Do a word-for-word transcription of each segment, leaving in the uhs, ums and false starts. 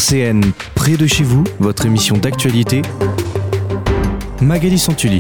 C N, près de chez vous, votre émission d'actualité. Magali Santulli.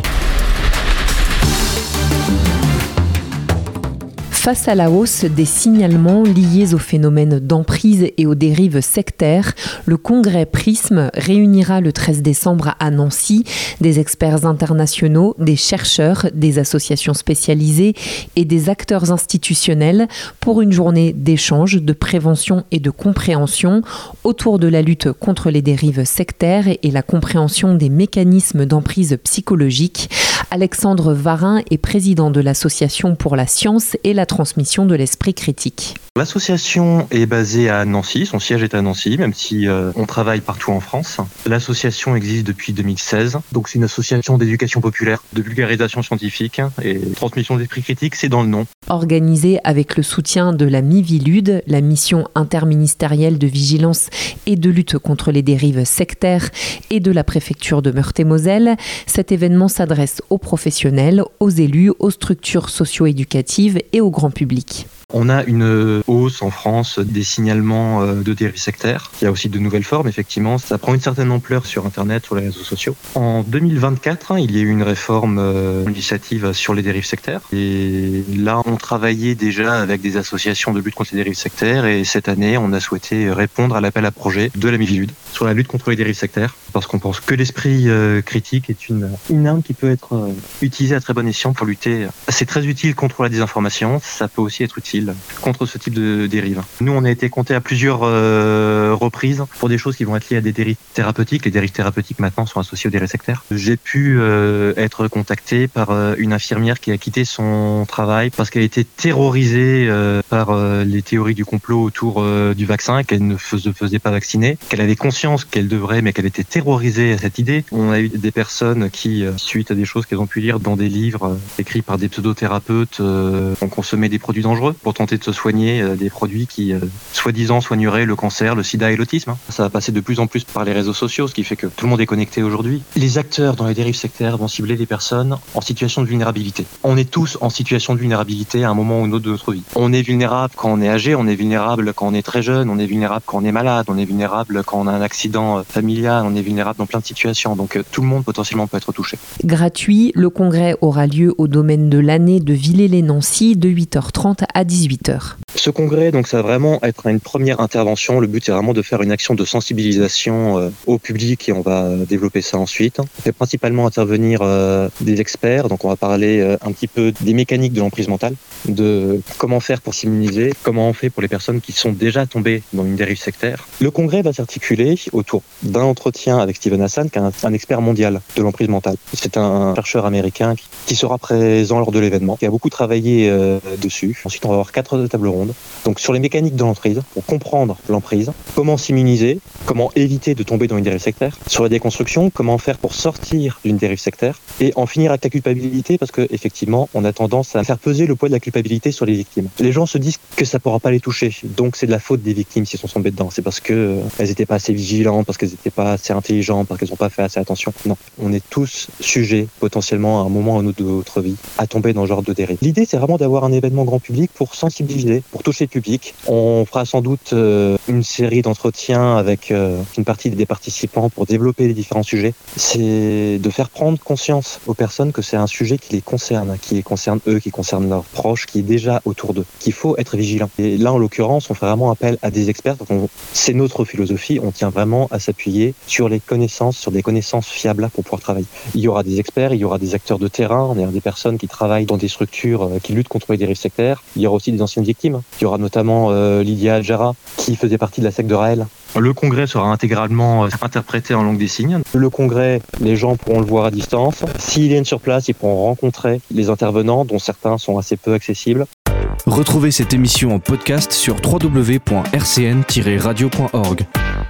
Face à la hausse des signalements liés aux phénomènes d'emprise et aux dérives sectaires, le congrès Prisme réunira le treize décembre à Nancy des experts internationaux, des chercheurs, des associations spécialisées et des acteurs institutionnels pour une journée d'échange, de prévention et de compréhension autour de la lutte contre les dérives sectaires et la compréhension des mécanismes d'emprise psychologique. Alexandre Varin est président de l'Association pour la science et la transmission de l'esprit critique. L'association est basée à Nancy, son siège est à Nancy, même si euh, on travaille partout en France. L'association existe depuis deux mille seize, donc c'est une association d'éducation populaire, de vulgarisation scientifique et transmission d'esprit critique, c'est dans le nom. Organisée avec le soutien de la Mivilude, la mission interministérielle de vigilance et de lutte contre les dérives sectaires, et de la préfecture de Meurthe-et-Moselle, cet événement s'adresse aux professionnels, aux élus, aux structures socio-éducatives et au grand public. On a une hausse en France des signalements de dérives sectaires. Il y a aussi de nouvelles formes, effectivement. Ça prend une certaine ampleur sur Internet, sur les réseaux sociaux. En deux mille vingt-quatre, il y a eu une réforme législative sur les dérives sectaires. Et là, on travaillait déjà avec des associations de lutte contre les dérives sectaires. Et cette année, on a souhaité répondre à l'appel à projet de la Mivilude sur la lutte contre les dérives sectaires. Parce qu'on pense que l'esprit critique est une, une arme qui peut être utilisée à très bon escient pour lutter. C'est très utile contre la désinformation. Ça peut aussi être utile contre ce type de dérive. Nous, on a été comptés à plusieurs euh, reprises pour des choses qui vont être liées à des dérives thérapeutiques. Les dérives thérapeutiques, maintenant, sont associées aux dérives sectaires. J'ai pu euh, être contacté par euh, une infirmière qui a quitté son travail parce qu'elle était terrorisée euh, par euh, les théories du complot autour euh, du vaccin, qu'elle ne se faisait pas vacciner, qu'elle avait conscience qu'elle devrait, mais qu'elle était terrorisée à cette idée. On a eu des personnes qui, euh, suite à des choses qu'elles ont pu lire dans des livres euh, écrits par des pseudothérapeutes, euh, ont consommé des produits dangereux pour tenter de se soigner, euh, des produits qui, euh, soi-disant, soigneraient le cancer, le sida et l'autisme. Ça va passer de plus en plus par les réseaux sociaux, ce qui fait que tout le monde est connecté aujourd'hui. Les acteurs dans les dérives sectaires vont cibler les personnes en situation de vulnérabilité. On est tous en situation de vulnérabilité à un moment ou un autre de notre vie. On est vulnérable quand on est âgé, on est vulnérable quand on est très jeune, on est vulnérable quand on est malade, on est vulnérable quand on a un accident familial, on est vulnérable dans plein de situations. Donc euh, tout le monde potentiellement peut être touché. Gratuit, le congrès aura lieu au domaine de l'année de Villers-lès-Nancy de huit heures trente à dix-huit heures. Ce congrès, donc, ça va vraiment être une première intervention. Le but, c'est vraiment de faire une action de sensibilisation euh, au public et on va développer ça ensuite. On fait principalement intervenir euh, des experts. Donc, on va parler euh, un petit peu des mécaniques de l'emprise mentale, de comment faire pour s'immuniser, comment on fait pour les personnes qui sont déjà tombées dans une dérive sectaire. Le congrès va s'articuler autour d'un entretien avec Steven Hassan, qui est un, un expert mondial de l'emprise mentale. C'est un chercheur américain qui, qui sera présent lors de l'événement, qui a beaucoup travaillé euh, dessus. Ensuite, on va avoir quatre heures de table ronde. Donc sur les mécaniques de l'emprise, pour comprendre l'emprise, comment s'immuniser, comment éviter de tomber dans une dérive sectaire, sur la déconstruction, comment faire pour sortir d'une dérive sectaire, et en finir avec la culpabilité, parce que effectivement, on a tendance à faire peser le poids de la culpabilité sur les victimes. Les gens se disent que ça pourra pas les toucher, donc c'est de la faute des victimes s'ils sont tombés dedans. C'est parce que euh, elles étaient pas assez vigilantes, parce qu'elles étaient pas assez intelligentes, parce qu'elles ont pas fait assez attention. Non, on est tous sujets potentiellement à un moment ou à un autre de notre vie à tomber dans ce genre de dérive. L'idée, c'est vraiment d'avoir un événement grand public pour sensibiliser, pour toucher le public. On fera sans doute euh, une série d'entretiens avec euh, une partie des participants pour développer les différents sujets. C'est de faire prendre conscience aux personnes que c'est un sujet qui les concerne, qui les concerne eux, qui concerne leurs proches, qui est déjà autour d'eux, qu'il faut être vigilant. Et là, en l'occurrence, on fait vraiment appel à des experts. Donc on, c'est notre philosophie. On tient vraiment à s'appuyer sur les connaissances, sur des connaissances fiables pour pouvoir travailler. Il y aura des experts, il y aura des acteurs de terrain, on a des personnes qui travaillent dans des structures euh, qui luttent contre les dérives sectaires. Il y aura aussi des anciennes victimes. Il y aura notamment euh, Lydia Al-Jarrah, qui faisait partie de la secte de Raël. Le congrès sera intégralement euh, interprété en langue des signes. Le congrès, les gens pourront le voir à distance. S'ils viennent sur place, ils pourront rencontrer les intervenants, dont certains sont assez peu accessibles. Retrouvez cette émission en podcast sur w w w point r c n tiret radio point org.